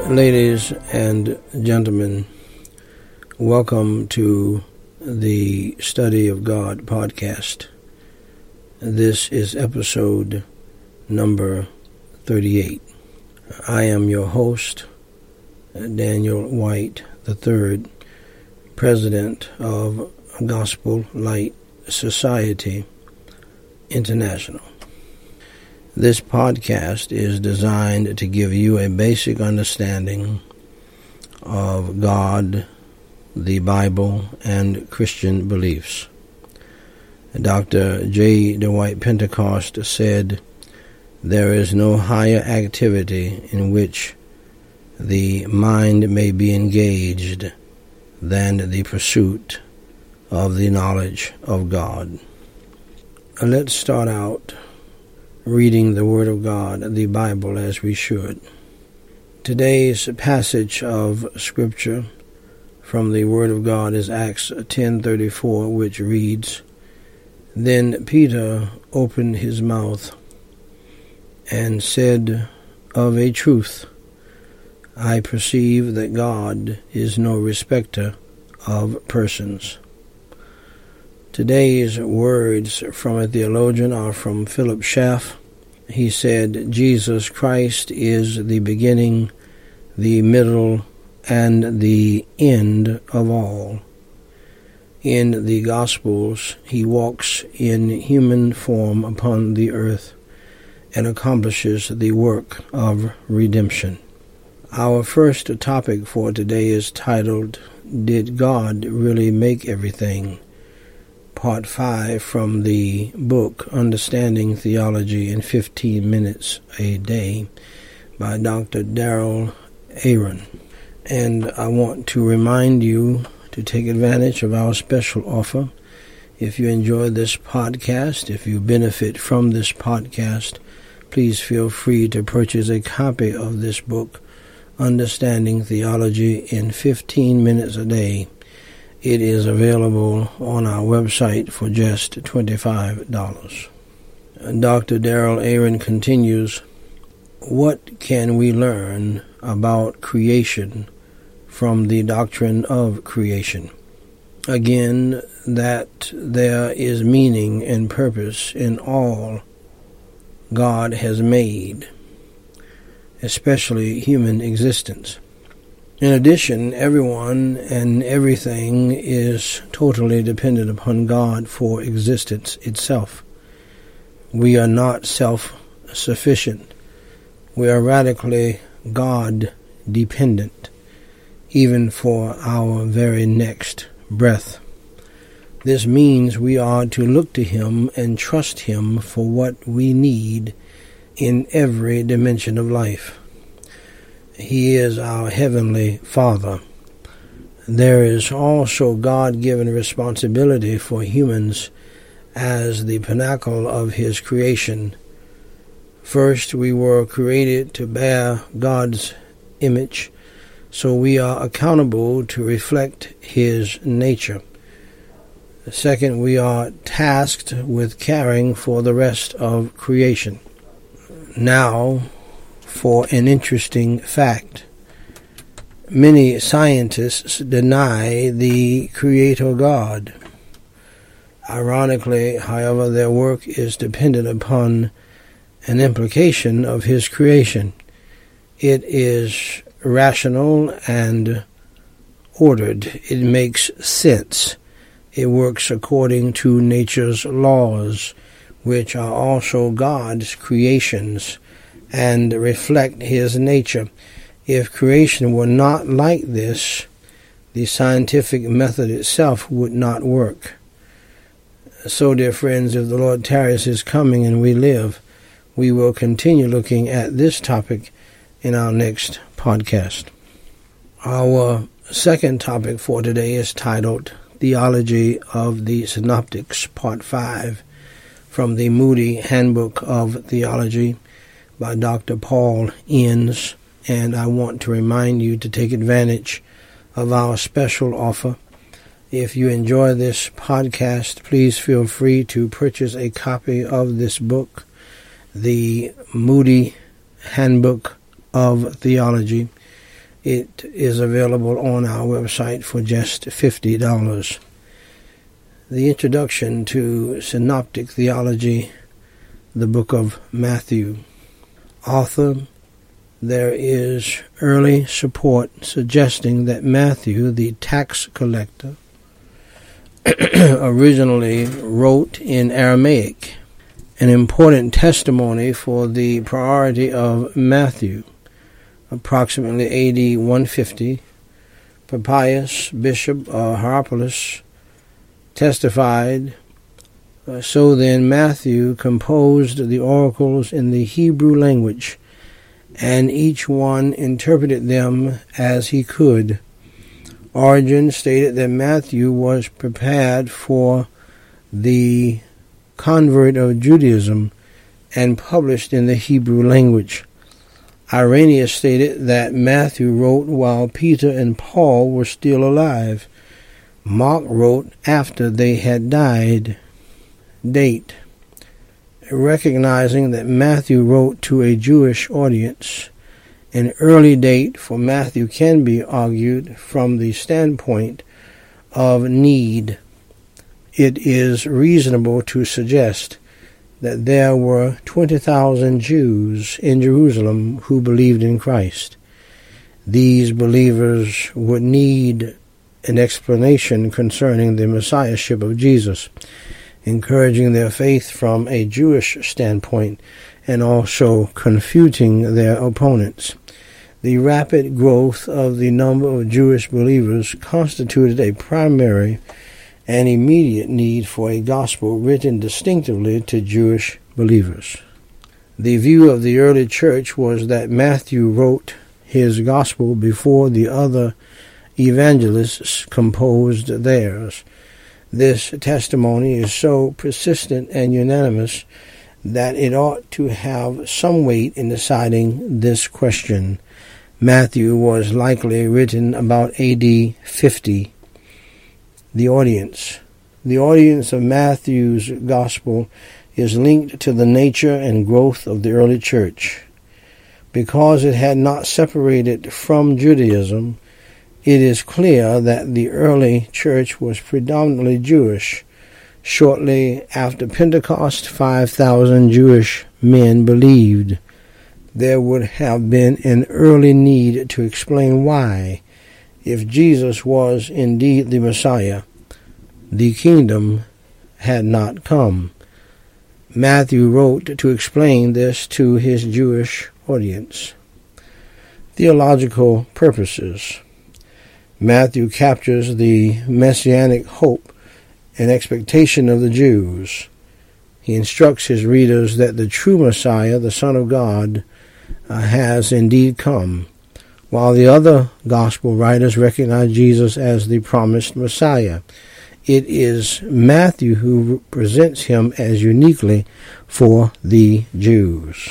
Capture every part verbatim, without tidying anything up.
Ladies and gentlemen, welcome to the Study of God podcast. This is episode number thirty-eight. I am your host, Daniel White the third, President of Gospel Light Society International. This podcast is designed to give you a basic understanding of God, the Bible, and Christian beliefs. Doctor J. Dwight Pentecost said, "There is no higher activity in which the mind may be engaged than the pursuit of the knowledge of God." Let's start out reading the Word of God, the Bible, as we should. Today's passage of Scripture from the Word of God is Acts ten thirty-four, which reads, "Then Peter opened his mouth and said, Of a truth, I perceive that God is no respecter of persons." Today's words from a theologian are from Philip Schaff. He said, "Jesus Christ is the beginning, the middle, and the end of all. In the Gospels, he walks in human form upon the earth and accomplishes the work of redemption." Our first topic for today is titled, "Did God Really Make Everything?" Part five from the book Understanding Theology in fifteen minutes a Day by Doctor Darrell Aaron. And I want to remind you to take advantage of our special offer. If you enjoy this podcast, if you benefit from this podcast, please feel free to purchase a copy of this book, Understanding Theology in fifteen minutes a Day. It is available on our website for just twenty-five dollars. Doctor Darrell Aaron continues, "What can we learn about creation from the doctrine of creation? Again, that there is meaning and purpose in all God has made, especially human existence. In addition, everyone and everything is totally dependent upon God for existence itself. We are not self-sufficient. We are radically God-dependent, even for our very next breath. This means we are to look to Him and trust Him for what we need in every dimension of life. He is our Heavenly Father. There is also God-given responsibility for humans as the pinnacle of His creation. First, we were created to bear God's image, so we are accountable to reflect His nature. Second, we are tasked with caring for the rest of creation. Now, for an interesting fact. Many scientists deny the Creator God. Ironically, however, their work is dependent upon an implication of His creation. It is rational and ordered. It makes sense. It works according to nature's laws, which are also God's creations, and reflect His nature. If creation were not like this, the scientific method itself would not work. So, dear friends, if the Lord tarries His coming and we live, we will continue looking at this topic in our next podcast. Our second topic for today is titled Theology of the Synoptics, Part five, from the Moody Handbook of Theology by Doctor Paul Enns, and I want to remind you to take advantage of our special offer. If you enjoy this podcast, please feel free to purchase a copy of this book, the Moody Handbook of Theology, It is available on our website for just fifty dollars. The Introduction to Synoptic Theology, the Book of Matthew. Author: there is early support suggesting that Matthew, the tax collector, originally wrote in Aramaic, an important testimony for the priority of Matthew. Approximately A D one fifty, Papias, Bishop of Hierapolis, testified, uh, so then Matthew composed the oracles in the Hebrew language, and each one interpreted them as he could. Origen stated that Matthew was prepared for the convert of Judaism and published in the Hebrew language. Irenaeus stated that Matthew wrote while Peter and Paul were still alive. Mark wrote after they had died. Date: recognizing that Matthew wrote to a Jewish audience, an early date for Matthew can be argued from the standpoint of need. It is reasonable to suggest that there were twenty thousand Jews in Jerusalem who believed in Christ. These believers would need an explanation concerning the Messiahship of Jesus, encouraging their faith from a Jewish standpoint and also confuting their opponents. The rapid growth of the number of Jewish believers constituted a primary and immediate need for a gospel written distinctively to Jewish believers. The view of the early church was that Matthew wrote his gospel before the other evangelists composed theirs. This testimony is so persistent and unanimous that it ought to have some weight in deciding this question. Matthew was likely written about A D fifty. The audience. The audience of Matthew's gospel is linked to the nature and growth of the early church. Because it had not separated from Judaism, it is clear that the early church was predominantly Jewish. Shortly after Pentecost, five thousand Jewish men believed. There would have been an early need to explain why, if Jesus was indeed the Messiah, the kingdom had not come. Matthew wrote to explain this to his Jewish audience. Theological purposes. Matthew captures the messianic hope and expectation of the Jews. He instructs his readers that the true Messiah, the Son of God, uh, has indeed come, while the other gospel writers recognize Jesus as the promised Messiah. It is Matthew who presents him as uniquely for the Jews.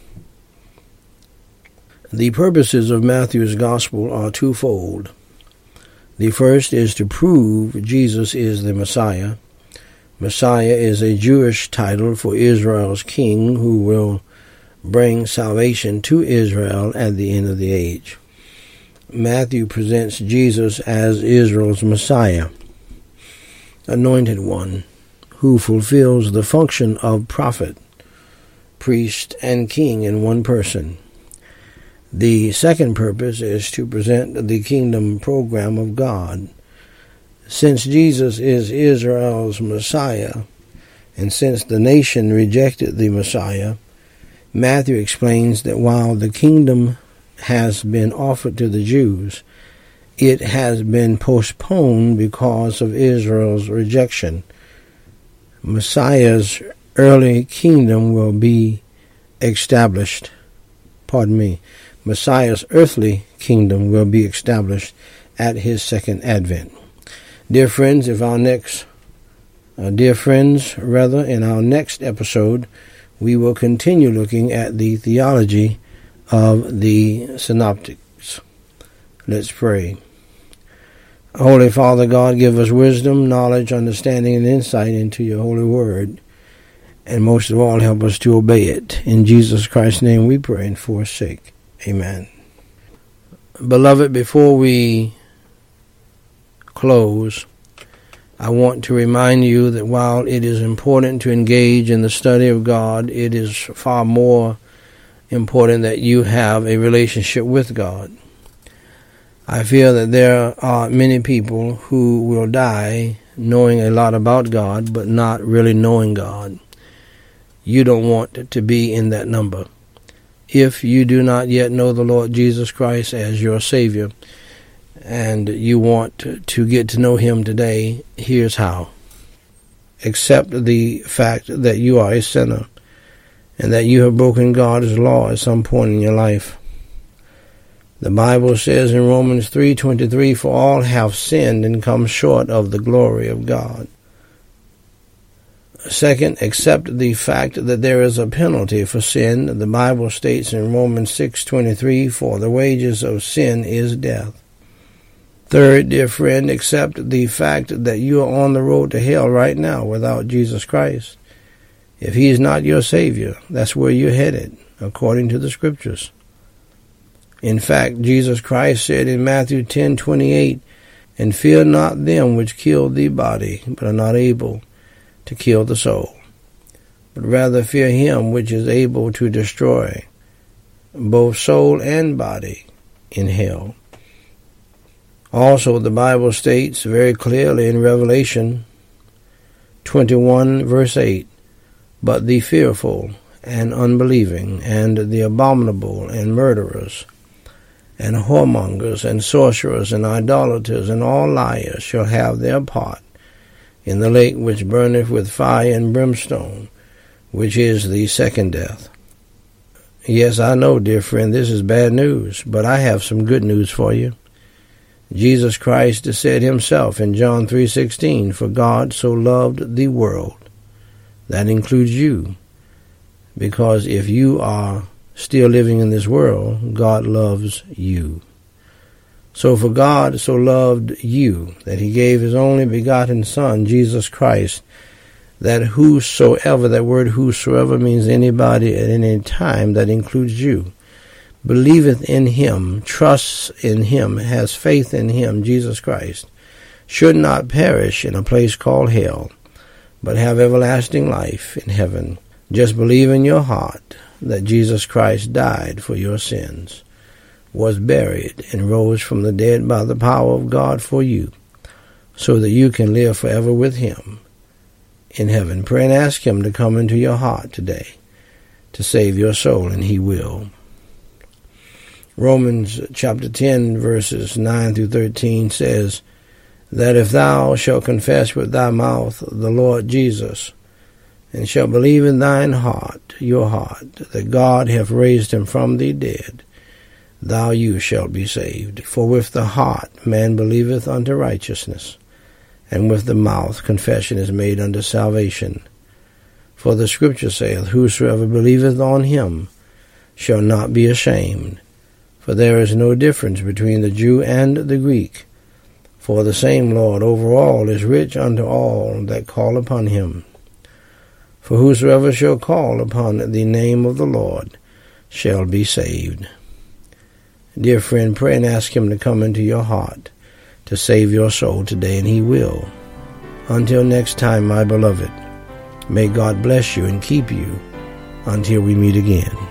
The purposes of Matthew's gospel are twofold. The first is to prove Jesus is the Messiah. Messiah is a Jewish title for Israel's king who will bring salvation to Israel at the end of the age. Matthew presents Jesus as Israel's Messiah, anointed one, who fulfills the function of prophet, priest, and king in one person. The second purpose is to present the kingdom program of God. Since Jesus is Israel's Messiah, and since the nation rejected the Messiah, Matthew explains that while the kingdom has been offered to the Jews, it has been postponed because of Israel's rejection. Messiah's early kingdom will be established. Pardon me. Messiah's earthly kingdom will be established at his second advent. Dear friends, if our next, uh, dear friends, rather, in our next episode, we will continue looking at the theology of the synoptics. Let's pray. Holy Father God, give us wisdom, knowledge, understanding, and insight into your holy word. And most of all, help us to obey it. In Jesus Christ's name we pray and for his sake. Amen. Beloved, before we close, I want to remind you that while it is important to engage in the study of God, it is far more important that you have a relationship with God. I feel that there are many people who will die knowing a lot about God, but not really knowing God. You don't want to be in that number. If you do not yet know the Lord Jesus Christ as your Savior, and you want to get to know Him today, here's how. Accept the fact that you are a sinner and that you have broken God's law at some point in your life. The Bible says in Romans three twenty-three, "For all have sinned and come short of the glory of God." Second, accept the fact that there is a penalty for sin. The Bible states in Romans six twenty-three, "For the wages of sin is death." Third, dear friend, accept the fact that you are on the road to hell right now without Jesus Christ. If He is not your Savior, that's where you're headed, according to the Scriptures. In fact, Jesus Christ said in Matthew ten twenty-eight, "And fear not them which kill the body, but are not able to kill the soul, but rather fear Him which is able to destroy both soul and body in hell." Also, the Bible states very clearly in Revelation twenty-one, verse eight, "But the fearful and unbelieving, and the abominable, and murderers, and whoremongers, and sorcerers, and idolaters, and all liars shall have their part in the lake which burneth with fire and brimstone, which is the second death." Yes, I know, dear friend, this is bad news, but I have some good news for you. Jesus Christ said Himself in John three sixteen, "For God so loved the world," that includes you, because if you are still living in this world, God loves you. So for God so loved you that He gave His only begotten Son, Jesus Christ, that whosoever, that word whosoever means anybody at any time, that includes you, believeth in Him, trusts in Him, has faith in Him, Jesus Christ, should not perish in a place called hell, but have everlasting life in heaven. Just believe in your heart that Jesus Christ died for your sins, was buried, and rose from the dead by the power of God for you, so that you can live forever with Him in heaven. Pray and ask Him to come into your heart today to save your soul, and He will. Romans chapter ten, verses nine through thirteen says, "That if thou shalt confess with thy mouth the Lord Jesus, and shalt believe in thine heart, your heart, that God hath raised Him from the dead, thou you shalt be saved. For with the heart man believeth unto righteousness, and with the mouth confession is made unto salvation. For the Scripture saith, Whosoever believeth on Him shall not be ashamed. For there is no difference between the Jew and the Greek. For the same Lord over all is rich unto all that call upon Him. For whosoever shall call upon the name of the Lord shall be saved." Dear friend, pray and ask Him to come into your heart to save your soul today, and He will. Until next time, my beloved, may God bless you and keep you until we meet again.